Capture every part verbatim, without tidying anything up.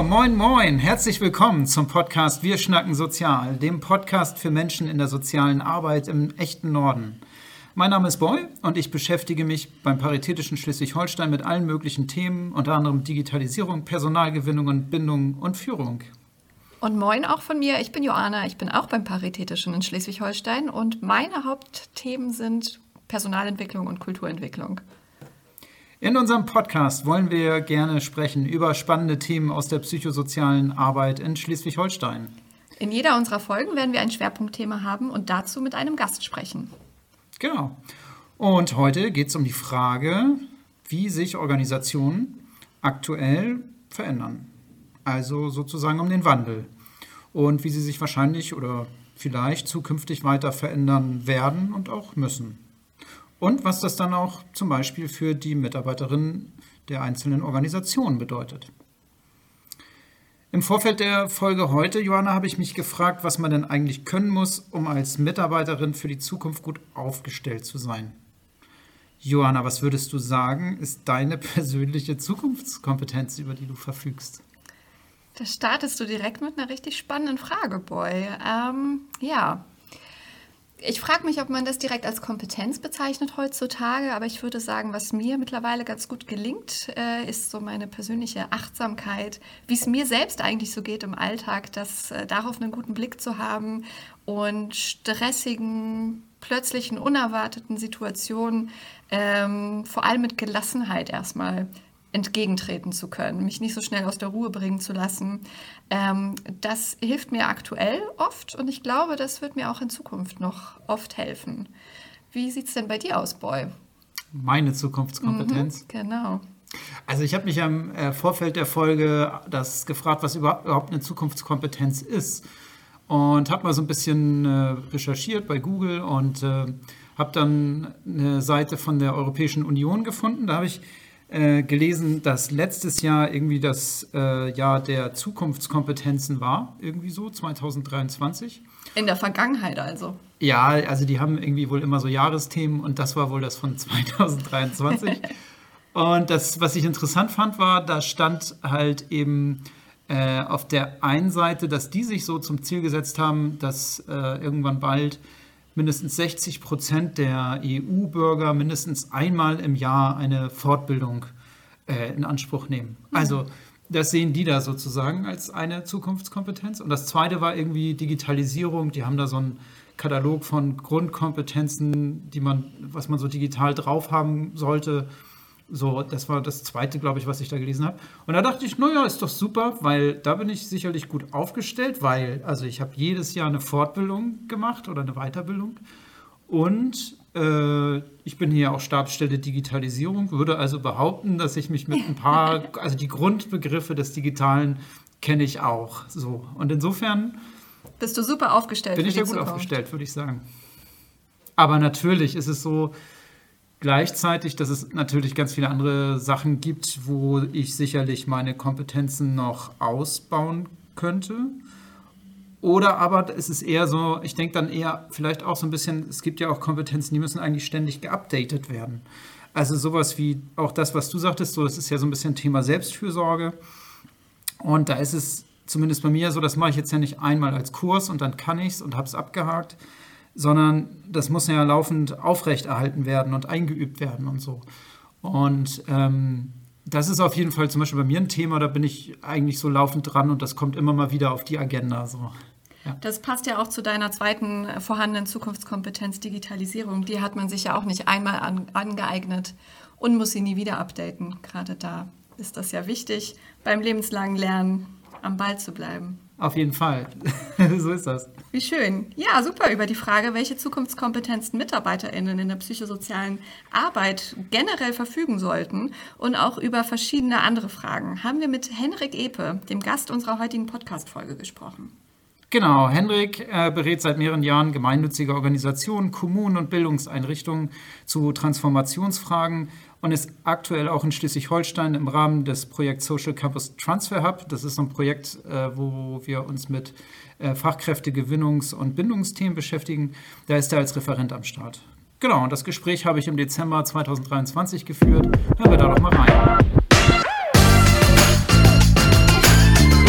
moin moin, herzlich willkommen zum Podcast Wir schnacken sozial, dem Podcast für Menschen in der sozialen Arbeit im echten Norden. Mein Name ist Boy und ich beschäftige mich beim Paritätischen Schleswig-Holstein mit allen möglichen Themen, unter anderem Digitalisierung, Personalgewinnung und Bindung und Führung. Und moin auch von mir, ich bin Joanna, ich bin auch beim Paritätischen in Schleswig-Holstein und meine Hauptthemen sind Personalentwicklung und Kulturentwicklung. In unserem Podcast wollen wir gerne sprechen über spannende Themen aus der psychosozialen Arbeit in Schleswig-Holstein. In jeder unserer Folgen werden wir ein Schwerpunktthema haben und dazu mit einem Gast sprechen. Genau. Und heute geht es um die Frage, wie sich Organisationen aktuell verändern. Also sozusagen um den Wandel. Und wie sie sich wahrscheinlich oder vielleicht zukünftig weiter verändern werden und auch müssen. Und was das dann auch zum Beispiel für die Mitarbeiterinnen der einzelnen Organisationen bedeutet. Im Vorfeld der Folge heute, Joanna, habe ich mich gefragt, was man denn eigentlich können muss, um als Mitarbeiterin für die Zukunft gut aufgestellt zu sein. Joanna, was würdest du sagen, ist deine persönliche Zukunftskompetenz, über die du verfügst? Da startest du direkt mit einer richtig spannenden Frage, Boy. Ähm, ja, ich frage mich, ob man das direkt als Kompetenz bezeichnet heutzutage, aber ich würde sagen, was mir mittlerweile ganz gut gelingt, äh, ist so meine persönliche Achtsamkeit, wie es mir selbst eigentlich so geht im Alltag, das äh, darauf einen guten Blick zu haben und stressigen, plötzlichen, unerwarteten Situationen ähm, vor allem mit Gelassenheit erstmal entgegentreten zu können, mich nicht so schnell aus der Ruhe bringen zu lassen. Ähm, das hilft mir aktuell oft und ich glaube, das wird mir auch in Zukunft noch oft helfen. Wie sieht es denn bei dir aus, Boy? Meine Zukunftskompetenz? Mhm, genau. Also ich habe mich im äh, Vorfeld der Folge das gefragt, was überhaupt eine Zukunftskompetenz ist und habe mal so ein bisschen äh, recherchiert bei Google und äh, habe dann eine Seite von der Europäischen Union gefunden. Da habe ich Äh, gelesen, dass letztes Jahr irgendwie das äh, Jahr der Zukunftskompetenzen war, irgendwie so, zwanzig dreiundzwanzig. In der Vergangenheit also? Ja, also die haben irgendwie wohl immer so Jahresthemen und das war wohl das von zwanzig dreiundzwanzig. Und das, was ich interessant fand, war, da stand halt eben äh, auf der einen Seite, dass die sich so zum Ziel gesetzt haben, dass äh, irgendwann bald mindestens sechzig Prozent der E U-Bürger mindestens einmal im Jahr eine Fortbildung äh, in Anspruch nehmen. Mhm. Also das sehen die da sozusagen als eine Zukunftskompetenz. Und das Zweite war irgendwie Digitalisierung. Die haben da so einen Katalog von Grundkompetenzen, die man, was man so digital drauf haben sollte. So, das war das Zweite, glaube ich, was ich da gelesen habe. Und da dachte ich, naja, ist doch super, weil da bin ich sicherlich gut aufgestellt, weil, also ich habe jedes Jahr eine Fortbildung gemacht oder eine Weiterbildung und äh, ich bin hier auch Stabsstelle Digitalisierung, würde also behaupten, dass ich mich mit ein paar, also die Grundbegriffe des Digitalen kenne ich auch. So. Und insofern bist du super aufgestellt. Bin ich da gut Zukunft. aufgestellt, würde ich sagen. Aber natürlich ist es so, gleichzeitig, dass es natürlich ganz viele andere Sachen gibt, wo ich sicherlich meine Kompetenzen noch ausbauen könnte. Oder aber es ist eher so, ich denke dann eher vielleicht auch so ein bisschen, es gibt ja auch Kompetenzen, die müssen eigentlich ständig geupdatet werden. Also sowas wie auch das, was du sagtest, so, das ist ja so ein bisschen Thema Selbstfürsorge. Und da ist es zumindest bei mir so, das mache ich jetzt ja nicht einmal als Kurs und dann kann ich es und habe es abgehakt, sondern das muss ja laufend aufrechterhalten werden und eingeübt werden und so. Und ähm, das ist auf jeden Fall zum Beispiel bei mir ein Thema, da bin ich eigentlich so laufend dran und das kommt immer mal wieder auf die Agenda. So. Ja. Das passt ja auch zu deiner zweiten vorhandenen Zukunftskompetenz, Digitalisierung. Die hat man sich ja auch nicht einmal an, angeeignet und muss sie nie wieder updaten. Gerade da ist das ja wichtig, beim lebenslangen Lernen am Ball zu bleiben. Auf jeden Fall. So ist das. Wie schön. Ja, super. Über die Frage, welche Zukunftskompetenzen MitarbeiterInnen in der psychosozialen Arbeit generell verfügen sollten und auch über verschiedene andere Fragen, haben wir mit Henrik Epe, dem Gast unserer heutigen Podcast-Folge, gesprochen. Genau, Henrik äh, berät seit mehreren Jahren gemeinnützige Organisationen, Kommunen und Bildungseinrichtungen zu Transformationsfragen und ist aktuell auch in Schleswig-Holstein im Rahmen des Projekts Social Campus Transfer Hub. Das ist so ein Projekt, äh, wo wir uns mit äh, Fachkräftegewinnungs- und Bindungsthemen beschäftigen. Da ist er als Referent am Start. Genau, und das Gespräch habe ich im Dezember zwanzig dreiundzwanzig geführt. Hören wir da doch mal rein.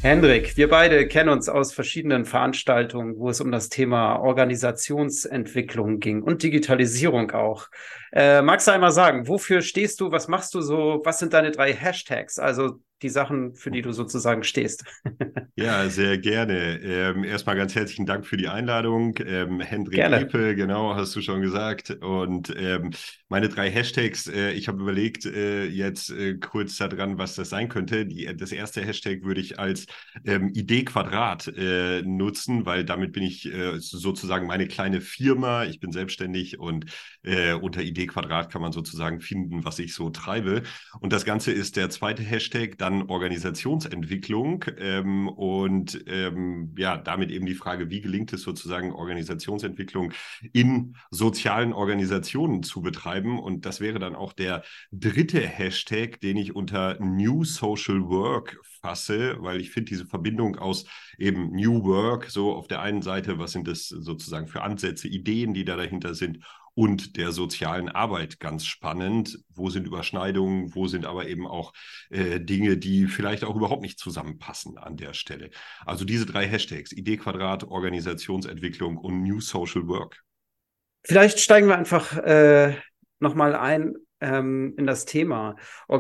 Hendrik, wir beide kennen uns aus verschiedenen Veranstaltungen, wo es um das Thema Organisationsentwicklung ging und Digitalisierung auch. Äh, magst du einmal sagen, wofür stehst du, was machst du so, was sind deine drei Hashtags, also die Sachen, für die du sozusagen stehst? Ja, sehr gerne. Ähm, erstmal ganz herzlichen Dank für die Einladung. Ähm, Hendrik Gerne. Epe, genau, hast du schon gesagt. Und ähm, meine drei Hashtags, äh, ich habe überlegt, äh, jetzt äh, kurz daran, was das sein könnte. Die, das erste Hashtag würde ich als ähm, Idee Quadrat äh, nutzen, weil damit bin ich äh, sozusagen meine kleine Firma. Ich bin selbstständig und äh, unter Idee Quadrat kann man sozusagen finden, was ich so treibe. Und das Ganze ist der zweite Hashtag, dann Organisationsentwicklung. Ähm, und ähm, ja, damit eben die Frage, wie gelingt es sozusagen, Organisationsentwicklung in sozialen Organisationen zu betreiben? Und das wäre dann auch der dritte Hashtag, den ich unter New Social Work fasse, weil ich finde diese Verbindung aus eben New Work, so auf der einen Seite, was sind das sozusagen für Ansätze, Ideen, die da dahinter sind, und der sozialen Arbeit ganz spannend. Wo sind Überschneidungen, wo sind aber eben auch äh, Dinge, die vielleicht auch überhaupt nicht zusammenpassen an der Stelle. Also diese drei Hashtags, Idee Quadrat, Organisationsentwicklung und New Social Work. Vielleicht steigen wir einfach äh, nochmal ein ähm, in das Thema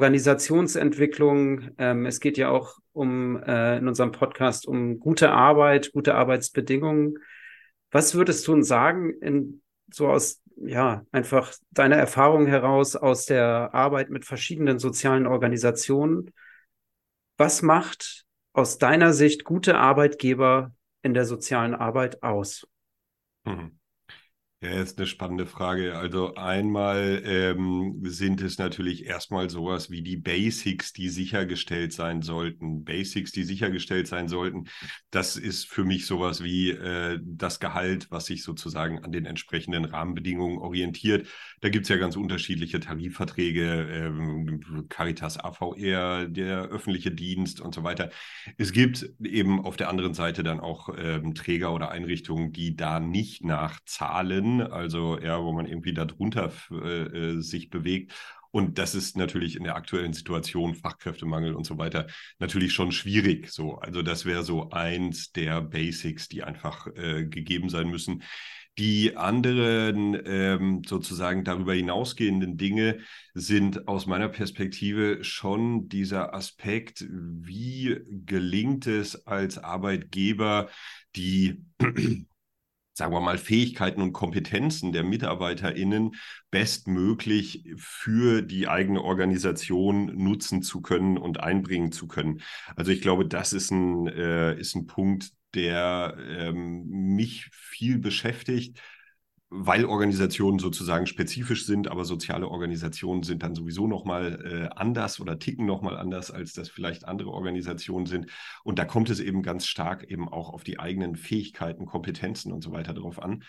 Organisationsentwicklung. Ähm, es geht ja auch um äh, in unserem Podcast um gute Arbeit, gute Arbeitsbedingungen. Was würdest du uns sagen, in, so aus ja, einfach deiner Erfahrung heraus aus der Arbeit mit verschiedenen sozialen Organisationen? Was macht aus deiner Sicht gute Arbeitgeber in der sozialen Arbeit aus? Mhm. Ja, ist eine spannende Frage. Also einmal ähm, sind es natürlich erstmal sowas wie die Basics, die sichergestellt sein sollten. Basics, die sichergestellt sein sollten. Das ist für mich sowas wie äh, das Gehalt, was sich sozusagen an den entsprechenden Rahmenbedingungen orientiert. Da gibt es ja ganz unterschiedliche Tarifverträge, ähm, Caritas A V R, der öffentliche Dienst und so weiter. Es gibt eben auf der anderen Seite dann auch ähm, Träger oder Einrichtungen, die da nicht nachzahlen, also ja, wo man irgendwie darunter äh, sich bewegt. Und das ist natürlich in der aktuellen Situation, Fachkräftemangel und so weiter, natürlich schon schwierig. So, also das wäre so eins der Basics, die einfach äh, gegeben sein müssen. Die anderen ähm, sozusagen darüber hinausgehenden Dinge sind aus meiner Perspektive schon dieser Aspekt, wie gelingt es als Arbeitgeber, die sagen wir mal, Fähigkeiten und Kompetenzen der MitarbeiterInnen bestmöglich für die eigene Organisation nutzen zu können und einbringen zu können. Also ich glaube, das ist ein, äh, ist ein Punkt, der ähm, mich viel beschäftigt, weil Organisationen sozusagen spezifisch sind, aber soziale Organisationen sind dann sowieso nochmal äh, anders oder ticken nochmal anders, als das vielleicht andere Organisationen sind. Und da kommt es eben ganz stark eben auch auf die eigenen Fähigkeiten, Kompetenzen und so weiter drauf an.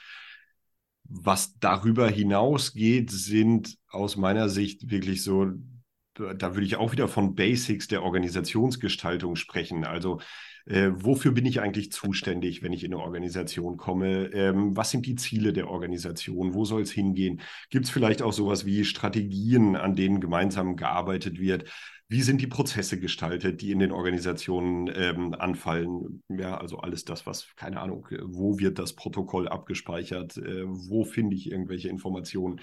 Was darüber hinausgeht, sind aus meiner Sicht wirklich so, da würde ich auch wieder von Basics der Organisationsgestaltung sprechen. Also äh, wofür bin ich eigentlich zuständig, wenn ich in eine Organisation komme? Ähm, was sind die Ziele der Organisation? Wo soll es hingehen? Gibt es vielleicht auch sowas wie Strategien, an denen gemeinsam gearbeitet wird? Wie sind die Prozesse gestaltet, die in den Organisationen ähm, anfallen? Ja, also alles das, was, keine Ahnung, wo wird das Protokoll abgespeichert? Äh, wo finde ich irgendwelche Informationen?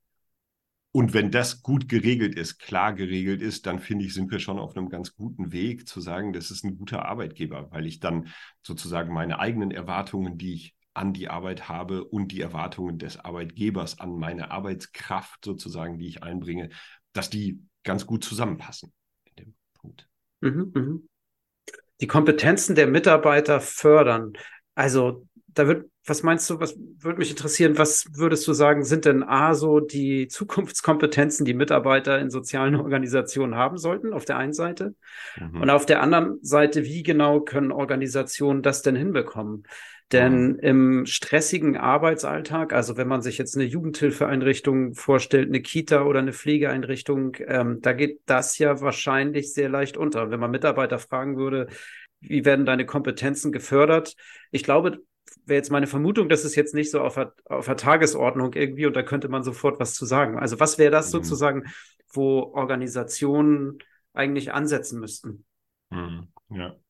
Und wenn das gut geregelt ist, klar geregelt ist, dann finde ich, sind wir schon auf einem ganz guten Weg zu sagen, das ist ein guter Arbeitgeber, weil ich dann sozusagen meine eigenen Erwartungen, die ich an die Arbeit habe und die Erwartungen des Arbeitgebers an meine Arbeitskraft sozusagen, die ich einbringe, dass die ganz gut zusammenpassen in dem Punkt. Mhm, mhm. Die Kompetenzen der Mitarbeiter fördern. Also da wird, was meinst du, was würde mich interessieren, was würdest du sagen, sind denn A, so die Zukunftskompetenzen, die Mitarbeiter in sozialen Organisationen haben sollten, auf der einen Seite? Mhm. Und auf der anderen Seite, wie genau können Organisationen das denn hinbekommen? Denn mhm. im stressigen Arbeitsalltag, also wenn man sich jetzt eine Jugendhilfeeinrichtung vorstellt, eine Kita oder eine Pflegeeinrichtung, ähm, da geht das ja wahrscheinlich sehr leicht unter. Wenn man Mitarbeiter fragen würde, wie werden deine Kompetenzen gefördert? Ich glaube, wäre jetzt meine Vermutung, das ist jetzt nicht so auf der, auf der Tagesordnung irgendwie und da könnte man sofort was zu sagen. Also was wäre das mhm. sozusagen, wo Organisationen eigentlich ansetzen müssten? Mhm. Ja.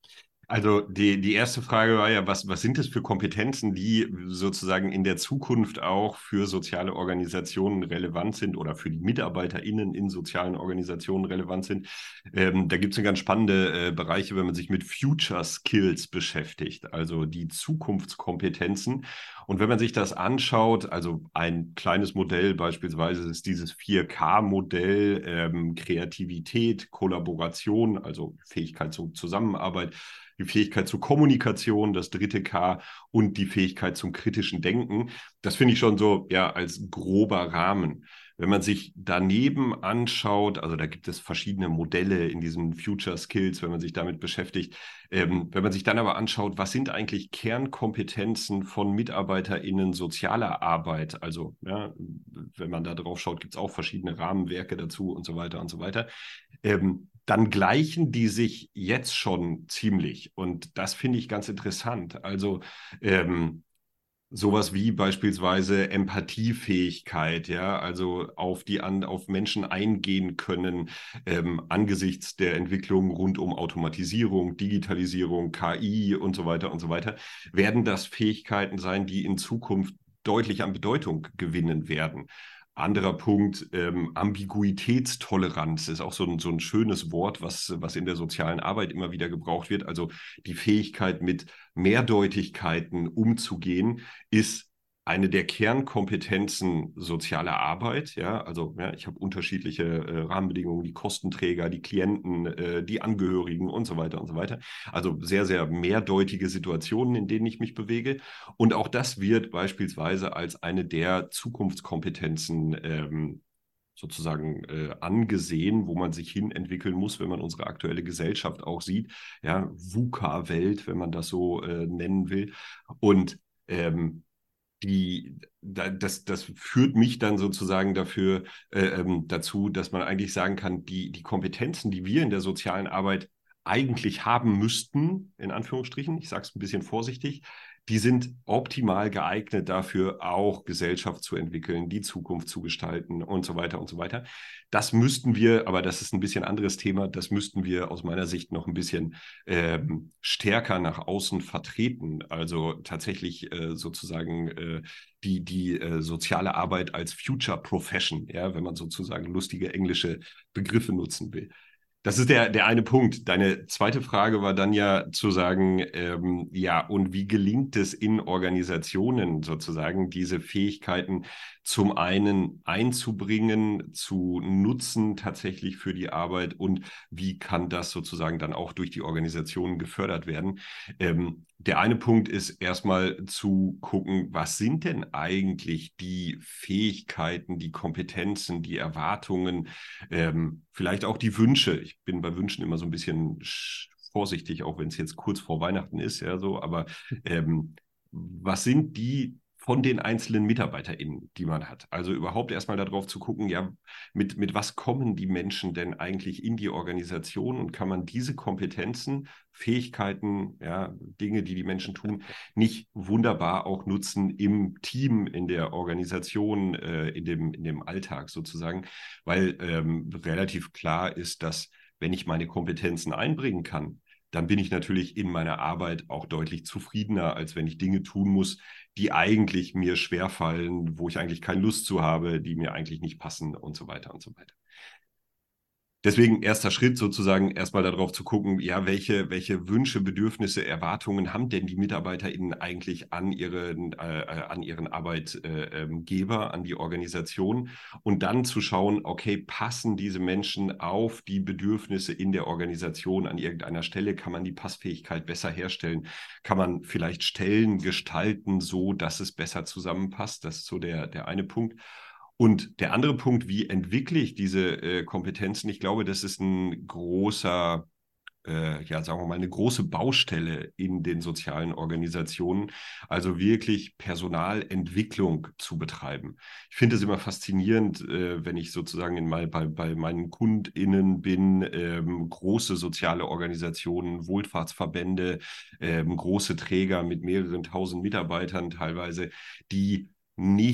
Also die, die erste Frage war ja, was, was sind es für Kompetenzen, die sozusagen in der Zukunft auch für soziale Organisationen relevant sind oder für die MitarbeiterInnen in sozialen Organisationen relevant sind? Ähm, da gibt es eine ganz spannende äh, Bereiche, wenn man sich mit Future Skills beschäftigt, also die Zukunftskompetenzen. Und wenn man sich das anschaut, also ein kleines Modell beispielsweise ist dieses vier K Modell, ähm, Kreativität, Kollaboration, also Fähigkeit zur Zusammenarbeit, die Fähigkeit zur Kommunikation, das dritte K und die Fähigkeit zum kritischen Denken. Das finde ich schon so, ja, als grober Rahmen. Wenn man sich daneben anschaut, also da gibt es verschiedene Modelle in diesen Future Skills, wenn man sich damit beschäftigt. Ähm, wenn man sich dann aber anschaut, was sind eigentlich Kernkompetenzen von MitarbeiterInnen sozialer Arbeit? Also, ja, wenn man da drauf schaut, gibt es auch verschiedene Rahmenwerke dazu und so weiter und so weiter. Ähm, dann gleichen die sich jetzt schon ziemlich. Und das finde ich ganz interessant. Also ähm, sowas wie beispielsweise Empathiefähigkeit, ja, also auf die an, auf Menschen eingehen können, ähm, angesichts der Entwicklung rund um Automatisierung, Digitalisierung, K I und so weiter und so weiter, werden das Fähigkeiten sein, die in Zukunft deutlich an Bedeutung gewinnen werden. Anderer Punkt, ähm, Ambiguitätstoleranz ist auch so ein, so ein schönes Wort, was, was in der sozialen Arbeit immer wieder gebraucht wird. Also die Fähigkeit, mit Mehrdeutigkeiten umzugehen, ist eine der Kernkompetenzen sozialer Arbeit. Ja, also ja, ich habe unterschiedliche äh, Rahmenbedingungen, die Kostenträger, die Klienten, äh, die Angehörigen und so weiter und so weiter. Also sehr, sehr mehrdeutige Situationen, in denen ich mich bewege. Und auch das wird beispielsweise als eine der Zukunftskompetenzen ähm, sozusagen äh, angesehen, wo man sich hin entwickeln muss, wenn man unsere aktuelle Gesellschaft auch sieht. Ja, VUCA-Welt, wenn man das so äh, nennen will. Und ähm, die, das, das führt mich dann sozusagen dafür, äh, ähm, dazu, dass man eigentlich sagen kann, die, die Kompetenzen, die wir in der sozialen Arbeit eigentlich haben müssten, in Anführungsstrichen, ich sage es ein bisschen vorsichtig, die sind optimal geeignet dafür, auch Gesellschaft zu entwickeln, die Zukunft zu gestalten und so weiter und so weiter. Das müssten wir, aber das ist ein bisschen anderes Thema, das müssten wir aus meiner Sicht noch ein bisschen ähm, stärker nach außen vertreten. Also tatsächlich äh, sozusagen äh, die, die äh, soziale Arbeit als Future Profession, ja, wenn man sozusagen lustige englische Begriffe nutzen will. Das ist der, der eine Punkt. Deine zweite Frage war dann ja zu sagen, ähm, ja, und wie gelingt es in Organisationen sozusagen, diese Fähigkeiten zum einen einzubringen, zu nutzen tatsächlich für die Arbeit und wie kann das sozusagen dann auch durch die Organisationen gefördert werden? Ähm, der eine Punkt ist erstmal zu gucken, was sind denn eigentlich die Fähigkeiten, die Kompetenzen, die Erwartungen, ähm, vielleicht auch die Wünsche. Ich bin bei Wünschen immer so ein bisschen vorsichtig, auch wenn es jetzt kurz vor Weihnachten ist, ja so, aber ähm, was sind die von den einzelnen MitarbeiterInnen, die man hat? Also überhaupt erstmal darauf zu gucken, ja, mit, mit was kommen die Menschen denn eigentlich in die Organisation und kann man diese Kompetenzen, Fähigkeiten, ja, Dinge, die die Menschen tun, nicht wunderbar auch nutzen im Team, in der Organisation, äh, in dem, in dem Alltag sozusagen, weil ähm, relativ klar ist, dass wenn ich meine Kompetenzen einbringen kann, dann bin ich natürlich in meiner Arbeit auch deutlich zufriedener, als wenn ich Dinge tun muss, die eigentlich mir schwerfallen, wo ich eigentlich keine Lust zu habe, die mir eigentlich nicht passen und so weiter und so weiter. Deswegen erster Schritt sozusagen erstmal darauf zu gucken, ja, welche, welche Wünsche, Bedürfnisse, Erwartungen haben denn die MitarbeiterInnen eigentlich an ihren, äh, an ihren Arbeitgeber, an die Organisation und dann zu schauen, okay, passen diese Menschen auf die Bedürfnisse in der Organisation an irgendeiner Stelle? Kann man die Passfähigkeit besser herstellen? Kann man vielleicht Stellen gestalten, so dass es besser zusammenpasst? Das ist so der, der eine Punkt. Und der andere Punkt, wie entwickle ich diese äh, Kompetenzen? Ich glaube, das ist ein großer, äh, ja, sagen wir mal, eine große Baustelle in den sozialen Organisationen, also wirklich Personalentwicklung zu betreiben. Ich finde es immer faszinierend, äh, wenn ich sozusagen in mal bei, bei meinen KundInnen bin, ähm, große soziale Organisationen, Wohlfahrtsverbände, ähm, große Träger mit mehreren tausend Mitarbeitern teilweise, die nicht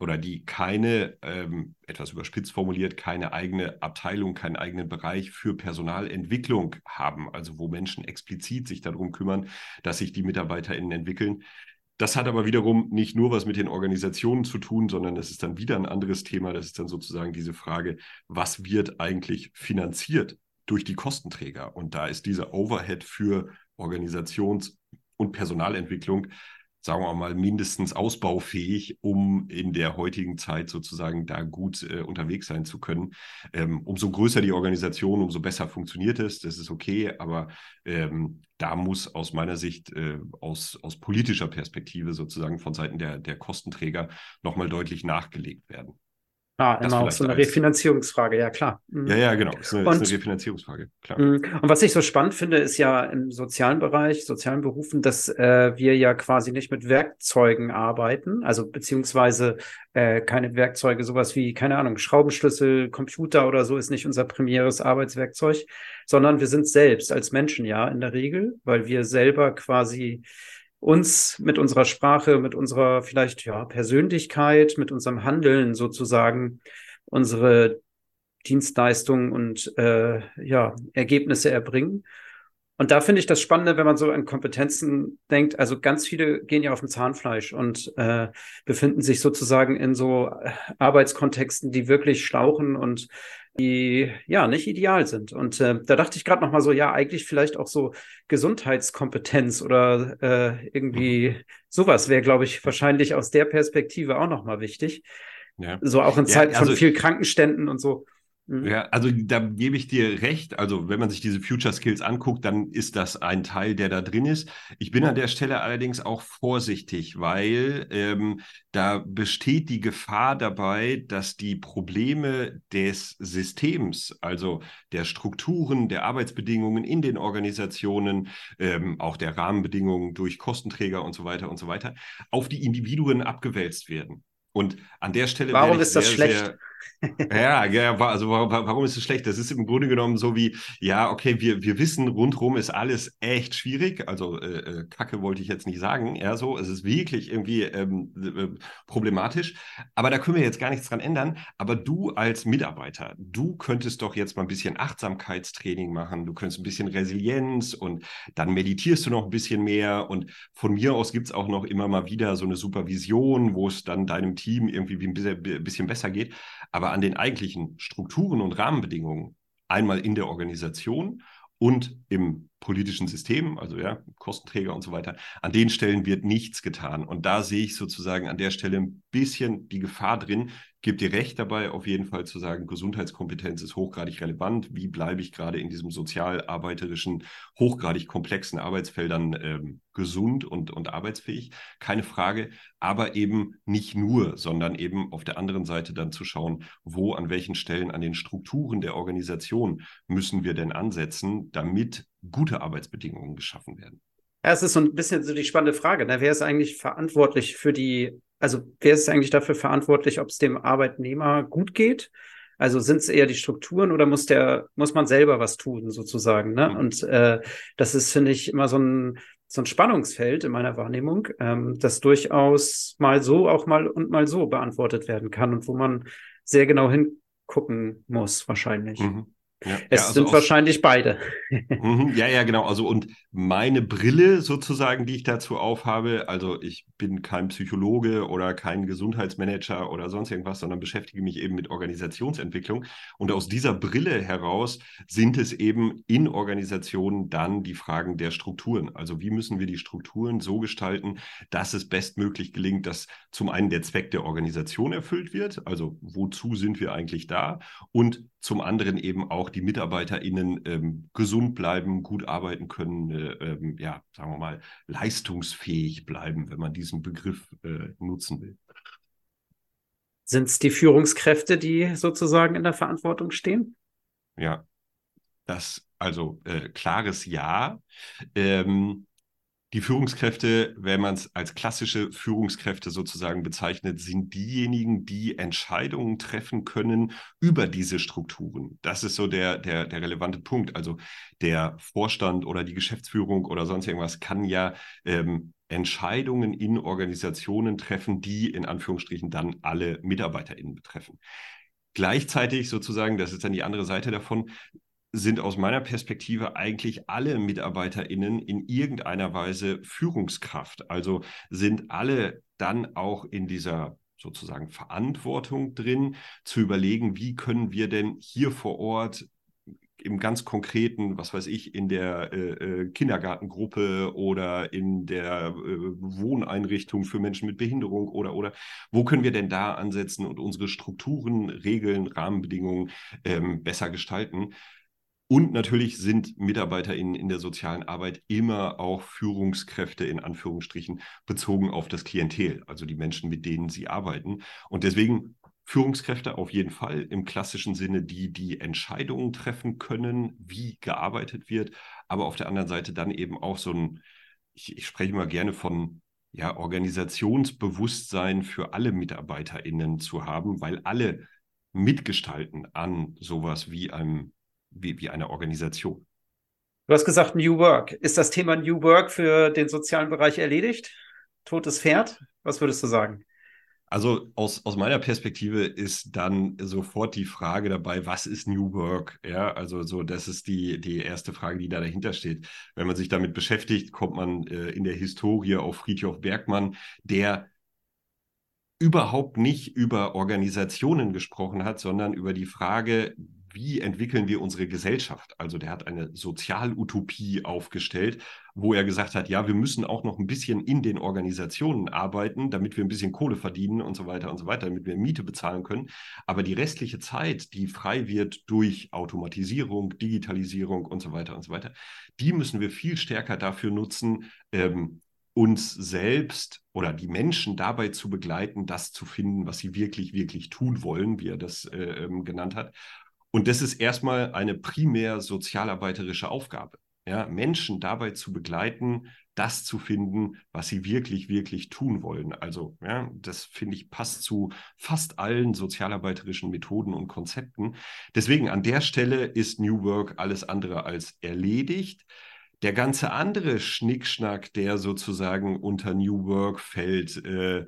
oder die keine, ähm, etwas überspitzt formuliert, keine eigene Abteilung, keinen eigenen Bereich für Personalentwicklung haben, also wo Menschen explizit sich darum kümmern, dass sich die MitarbeiterInnen entwickeln. Das hat aber wiederum nicht nur was mit den Organisationen zu tun, sondern das ist dann wieder ein anderes Thema. Das ist dann sozusagen diese Frage, was wird eigentlich finanziert durch die Kostenträger? Und da ist dieser Overhead für Organisations- und Personalentwicklung, sagen wir mal, mindestens ausbaufähig, um in der heutigen Zeit sozusagen da gut äh, unterwegs sein zu können. Ähm, umso größer die Organisation, umso besser funktioniert es. Das ist okay, aber ähm, da muss aus meiner Sicht, äh, aus, aus politischer Perspektive sozusagen von Seiten der, der Kostenträger nochmal deutlich nachgelegt werden. Ah, Das immer auch so vielleicht eine als, Refinanzierungsfrage, ja klar. Mhm. ja, ja, genau, ist eine, ist eine Und Refinanzierungsfrage, klar. Mm, Und was ich so spannend finde, ist ja im sozialen Bereich, sozialen Berufen, dass äh, wir ja quasi nicht mit Werkzeugen arbeiten, also beziehungsweise äh, keine Werkzeuge, sowas wie, keine Ahnung, Schraubenschlüssel, Computer oder so ist nicht unser primäres Arbeitswerkzeug, sondern wir sind selbst als Menschen ja in der Regel, weil wir selber quasi uns mit unserer Sprache, mit unserer vielleicht ja Persönlichkeit, mit unserem Handeln sozusagen unsere Dienstleistungen und äh, ja, Ergebnisse erbringen. Und da finde ich das Spannende, wenn man so an Kompetenzen denkt. Also ganz viele gehen ja auf dem Zahnfleisch und äh, befinden sich sozusagen in so Arbeitskontexten, die wirklich schlauchen und die ja nicht ideal sind. Und äh, da dachte ich gerade noch mal so, ja, eigentlich vielleicht auch so Gesundheitskompetenz oder äh, irgendwie sowas wäre, glaube ich, wahrscheinlich aus der Perspektive auch noch mal wichtig. Ja. So auch in Ja, Zeiten also, von viel Krankenständen und so. Mhm. Ja, also da gebe ich dir recht. Also wenn man sich diese Future Skills anguckt, dann ist das ein Teil, der da drin ist. Ich bin an der Stelle allerdings auch vorsichtig, weil ähm, da besteht die Gefahr dabei, dass die Probleme des Systems, also der Strukturen, der Arbeitsbedingungen in den Organisationen, ähm, auch der Rahmenbedingungen durch Kostenträger und so weiter und so weiter, auf die Individuen abgewälzt werden. Und an der Stelle Warum werde ich ist das sehr, schlecht? sehr ja, ja, wa- also wa- wa- warum ist es schlecht? Das ist im Grunde genommen so wie, ja, okay, wir, wir wissen, rundherum ist alles echt schwierig. Also äh, äh, Kacke wollte ich jetzt nicht sagen, eher so. Es ist wirklich irgendwie ähm, äh, problematisch. Aber da können wir jetzt gar nichts dran ändern. Aber du als Mitarbeiter, du könntest doch jetzt mal ein bisschen Achtsamkeitstraining machen. Du könntest ein bisschen Resilienz und dann meditierst du noch ein bisschen mehr. Und von mir aus gibt es auch noch immer mal wieder so eine Supervision, wo es dann deinem Team irgendwie ein bisschen, bisschen besser geht. Aber an den eigentlichen Strukturen und Rahmenbedingungen, einmal in der Organisation und im politischen System, also ja, Kostenträger und so weiter, an den Stellen wird nichts getan. Und da sehe ich sozusagen an der Stelle ein bisschen die Gefahr drin. Gebe dir recht dabei, auf jeden Fall zu sagen, Gesundheitskompetenz ist hochgradig relevant. Wie bleibe ich gerade in diesem sozialarbeiterischen, hochgradig komplexen Arbeitsfeldern ähm, gesund und, und arbeitsfähig? Keine Frage, aber eben nicht nur, sondern eben auf der anderen Seite dann zu schauen, wo, an welchen Stellen, an den Strukturen der Organisation müssen wir denn ansetzen, damit gute Arbeitsbedingungen geschaffen werden. Ja, es ist so ein bisschen so die spannende Frage, ne? Wer ist eigentlich verantwortlich für die, also wer ist eigentlich dafür verantwortlich, ob es dem Arbeitnehmer gut geht? Also sind es eher die Strukturen oder muss der, muss man selber was tun, sozusagen, ne? Mhm. Und äh, das ist, finde ich, immer so ein, so ein Spannungsfeld in meiner Wahrnehmung, ähm, das durchaus mal so, auch mal und mal so beantwortet werden kann und wo man sehr genau hingucken muss, wahrscheinlich. Mhm. Ja, Es ja, also sind aus, wahrscheinlich beide. Mhm, ja, ja, genau. Also und meine Brille sozusagen, die ich dazu aufhabe, also ich bin kein Psychologe oder kein Gesundheitsmanager oder sonst irgendwas, sondern beschäftige mich eben mit Organisationsentwicklung. Und aus dieser Brille heraus sind es eben in Organisationen dann die Fragen der Strukturen. Also wie müssen wir die Strukturen so gestalten, dass es bestmöglich gelingt, dass zum einen der Zweck der Organisation erfüllt wird, also wozu sind wir eigentlich da, und zum anderen eben auch die MitarbeiterInnen ähm, gesund bleiben, gut arbeiten können, äh, ähm, ja, sagen wir mal, leistungsfähig bleiben, wenn man diesen Begriff äh, nutzen will. Sind es die Führungskräfte, die sozusagen in der Verantwortung stehen? Ja, das, also äh, klares Ja. Ähm, Die Führungskräfte, wenn man es als klassische Führungskräfte sozusagen bezeichnet, sind diejenigen, die Entscheidungen treffen können über diese Strukturen. Das ist so der, der, der relevante Punkt. Also der Vorstand oder die Geschäftsführung oder sonst irgendwas kann ja ähm, Entscheidungen in Organisationen treffen, die in Anführungsstrichen dann alle MitarbeiterInnen betreffen. Gleichzeitig sozusagen, das ist dann die andere Seite davon, sind aus meiner Perspektive eigentlich alle MitarbeiterInnen in irgendeiner Weise Führungskraft. Also sind alle dann auch in dieser sozusagen Verantwortung drin, zu überlegen, wie können wir denn hier vor Ort im ganz Konkreten, was weiß ich, in der äh, Kindergartengruppe oder in der äh, Wohneinrichtung für Menschen mit Behinderung oder, oder, wo können wir denn da ansetzen und unsere Strukturen, Regeln, Rahmenbedingungen ähm, besser gestalten? Und natürlich sind MitarbeiterInnen in der sozialen Arbeit immer auch Führungskräfte in Anführungsstrichen bezogen auf das Klientel, also die Menschen, mit denen sie arbeiten. Und deswegen Führungskräfte auf jeden Fall im klassischen Sinne, die die Entscheidungen treffen können, wie gearbeitet wird, aber auf der anderen Seite dann eben auch so ein, ich, ich spreche mal gerne von ja, Organisationsbewusstsein für alle MitarbeiterInnen zu haben, weil alle mitgestalten an sowas wie einem Wie, wie eine Organisation. Du hast gesagt New Work. Ist das Thema New Work für den sozialen Bereich erledigt? Totes Pferd? Was würdest du sagen? Also aus, aus meiner Perspektive ist dann sofort die Frage dabei, was ist New Work? Ja, also so, das ist die, die erste Frage, die da dahinter steht. Wenn man sich damit beschäftigt, kommt man äh, in der Historie auf Frithjof Bergmann, der überhaupt nicht über Organisationen gesprochen hat, sondern über die Frage, wie entwickeln wir unsere Gesellschaft? Also der hat eine Sozialutopie aufgestellt, wo er gesagt hat, ja, wir müssen auch noch ein bisschen in den Organisationen arbeiten, damit wir ein bisschen Kohle verdienen und so weiter und so weiter, damit wir Miete bezahlen können. Aber die restliche Zeit, die frei wird durch Automatisierung, Digitalisierung und so weiter und so weiter, die müssen wir viel stärker dafür nutzen, ähm, uns selbst oder die Menschen dabei zu begleiten, das zu finden, was sie wirklich, wirklich tun wollen, wie er das äh, genannt hat. Und das ist erstmal eine primär sozialarbeiterische Aufgabe. Ja, Menschen dabei zu begleiten, das zu finden, was sie wirklich, wirklich tun wollen. Also, ja, das finde ich passt zu fast allen sozialarbeiterischen Methoden und Konzepten. Deswegen an der Stelle ist New Work alles andere als erledigt. Der ganze andere Schnickschnack, der sozusagen unter New Work fällt, äh,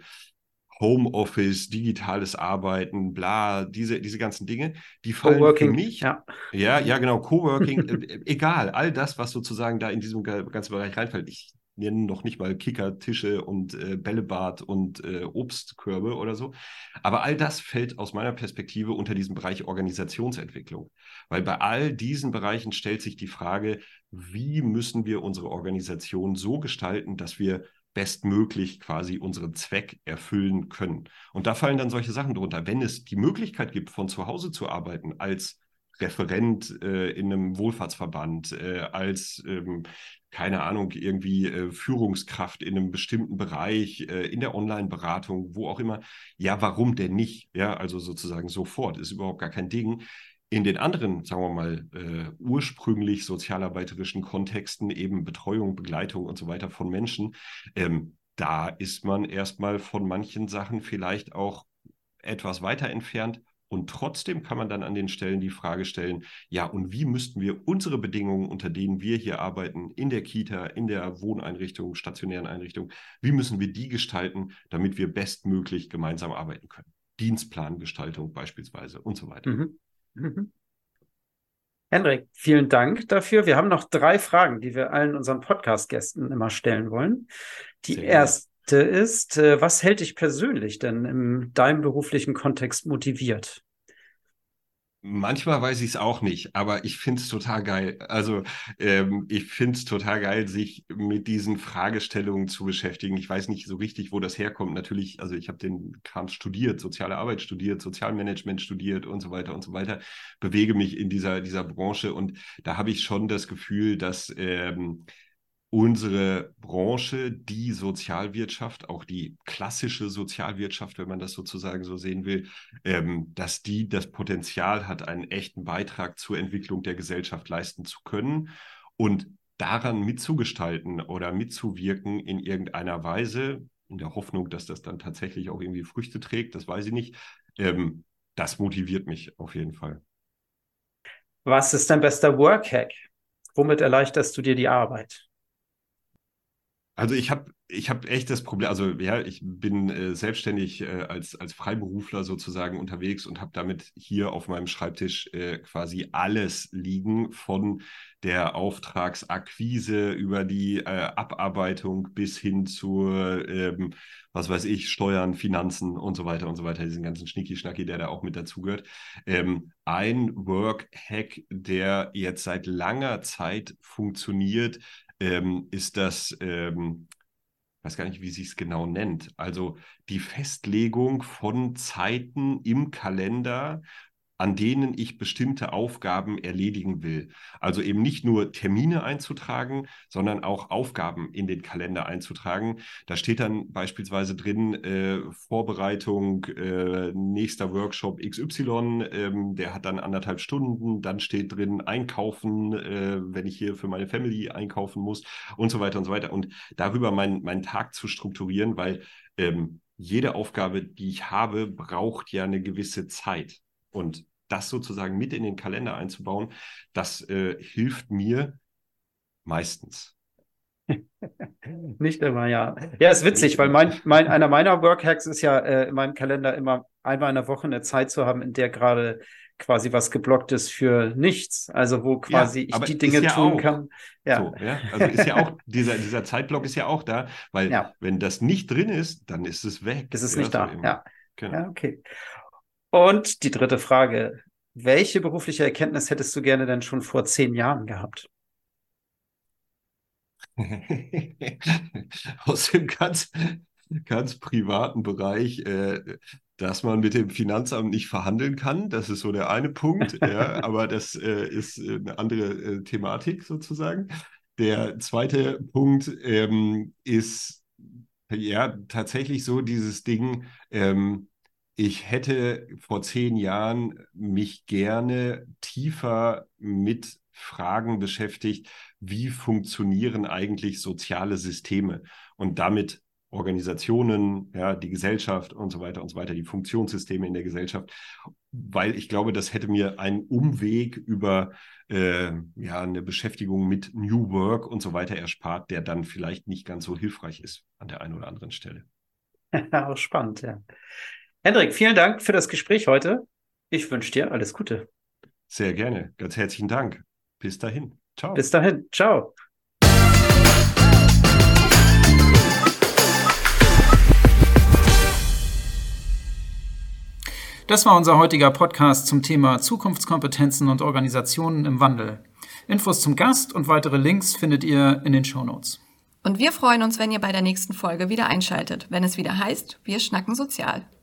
Homeoffice, digitales Arbeiten, bla, diese, diese ganzen Dinge, die fallen Coworking, für mich, ja. ja, ja, genau, Coworking, äh, egal, all das, was sozusagen da in diesem ganzen Bereich reinfällt. Ich nenne noch nicht mal Kicker, Tische und äh, Bällebad und äh, Obstkörbe oder so. Aber all das fällt aus meiner Perspektive unter diesen Bereich Organisationsentwicklung. Weil bei all diesen Bereichen stellt sich die Frage, wie müssen wir unsere Organisation so gestalten, dass wir bestmöglich quasi unseren Zweck erfüllen können. Und da fallen dann solche Sachen drunter. Wenn es die Möglichkeit gibt, von zu Hause zu arbeiten, als Referent äh, in einem Wohlfahrtsverband, äh, als, ähm, keine Ahnung, irgendwie äh, Führungskraft in einem bestimmten Bereich, äh, in der Online-Beratung, wo auch immer, ja, warum denn nicht? Ja, also sozusagen sofort, ist überhaupt gar kein Ding. In den anderen, sagen wir mal, äh, ursprünglich sozialarbeiterischen Kontexten, eben Betreuung, Begleitung und so weiter von Menschen, ähm, da ist man erstmal von manchen Sachen vielleicht auch etwas weiter entfernt. Und trotzdem kann man dann an den Stellen die Frage stellen, ja, und wie müssten wir unsere Bedingungen, unter denen wir hier arbeiten, in der Kita, in der Wohneinrichtung, stationären Einrichtung, wie müssen wir die gestalten, damit wir bestmöglich gemeinsam arbeiten können? Dienstplangestaltung beispielsweise und so weiter. Mhm. Mhm. Hendrik, vielen Dank dafür. Wir haben noch drei Fragen, die wir allen unseren Podcast-Gästen immer stellen wollen. Die Sehr erste ist, äh, was hält dich persönlich denn in deinem beruflichen Kontext motiviert? Manchmal weiß ich es auch nicht, aber ich finde es total geil. Also ähm, ich finde es total geil, sich mit diesen Fragestellungen zu beschäftigen. Ich weiß nicht so richtig, wo das herkommt. Natürlich, also ich habe den Kram studiert, soziale Arbeit studiert, Sozialmanagement studiert und so weiter und so weiter. Bewege mich in dieser, dieser Branche und da habe ich schon das Gefühl, dass ähm, unsere Branche, die Sozialwirtschaft, auch die klassische Sozialwirtschaft, wenn man das sozusagen so sehen will, ähm, dass die das Potenzial hat, einen echten Beitrag zur Entwicklung der Gesellschaft leisten zu können und daran mitzugestalten oder mitzuwirken in irgendeiner Weise, in der Hoffnung, dass das dann tatsächlich auch irgendwie Früchte trägt, das weiß ich nicht. Ähm, das motiviert mich auf jeden Fall. Was ist dein bester Workhack? Womit erleichterst du dir die Arbeit? Also ich habe ich hab echt das Problem, also ja, ich bin äh, selbstständig äh, als, als Freiberufler sozusagen unterwegs und habe damit hier auf meinem Schreibtisch äh, quasi alles liegen, von der Auftragsakquise über die äh, Abarbeitung bis hin zur, ähm, was weiß ich, Steuern, Finanzen und so weiter und so weiter, diesen ganzen Schnicki-Schnacki, der da auch mit dazugehört. Ähm, ein Work-Hack, der jetzt seit langer Zeit funktioniert, ähm, ist das, ähm, ich weiß gar nicht, wie sie es genau nennt, also die Festlegung von Zeiten im Kalender, an denen ich bestimmte Aufgaben erledigen will. Also eben nicht nur Termine einzutragen, sondern auch Aufgaben in den Kalender einzutragen. Da steht dann beispielsweise drin, äh, Vorbereitung, äh, nächster Workshop X Y, ähm, der hat dann anderthalb Stunden. Dann steht drin Einkaufen, äh, wenn ich hier für meine Family einkaufen muss und so weiter und so weiter. Und darüber meinen meinen Tag zu strukturieren, weil ähm, jede Aufgabe, die ich habe, braucht ja eine gewisse Zeit. Und das sozusagen mit in den Kalender einzubauen, das äh, hilft mir meistens. Nicht immer, ja. Ja, ist witzig, weil mein, mein, einer meiner Workhacks ist ja, äh, in meinem Kalender immer einmal in der Woche eine Zeit zu haben, in der gerade quasi was geblockt ist für nichts. Also wo quasi Ja, ich aber die ist Dinge ja tun auch kann. Ja. so, ja. Also ist ja auch, dieser, dieser Zeitblock ist ja auch da, weil Ja. wenn das nicht drin ist, dann ist es weg. Es ist ja, nicht so da. eben. Ja. Genau. Ja, okay. Und die dritte Frage. Welche berufliche Erkenntnis hättest du gerne denn schon vor zehn Jahren gehabt? Aus dem ganz, ganz privaten Bereich, äh, dass man mit dem Finanzamt nicht verhandeln kann. Das ist so der eine Punkt, ja, aber das äh, ist eine andere äh, Thematik sozusagen. Der zweite Punkt ähm, ist ja tatsächlich so dieses Ding, ähm, ich hätte vor zehn Jahren mich gerne tiefer mit Fragen beschäftigt, wie funktionieren eigentlich soziale Systeme und damit Organisationen, ja, die Gesellschaft und so weiter und so weiter, die Funktionssysteme in der Gesellschaft, weil ich glaube, das hätte mir einen Umweg über äh, ja, eine Beschäftigung mit New Work und so weiter erspart, der dann vielleicht nicht ganz so hilfreich ist an der einen oder anderen Stelle. Auch spannend, ja. Hendrik, vielen Dank für das Gespräch heute. Ich wünsche dir alles Gute. Sehr gerne. Ganz herzlichen Dank. Bis dahin. Ciao. Bis dahin. Ciao. Das war unser heutiger Podcast zum Thema Zukunftskompetenzen und Organisationen im Wandel. Infos zum Gast und weitere Links findet ihr in den Shownotes. Und wir freuen uns, wenn ihr bei der nächsten Folge wieder einschaltet, wenn es wieder heißt, wir schnacken sozial.